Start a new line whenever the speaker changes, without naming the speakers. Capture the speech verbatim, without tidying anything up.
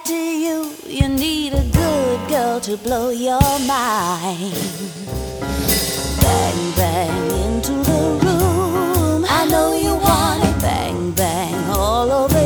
said to you, you need a good girl to blow your mind. Bang, bang into the room. I know you want it. Bang, bang all over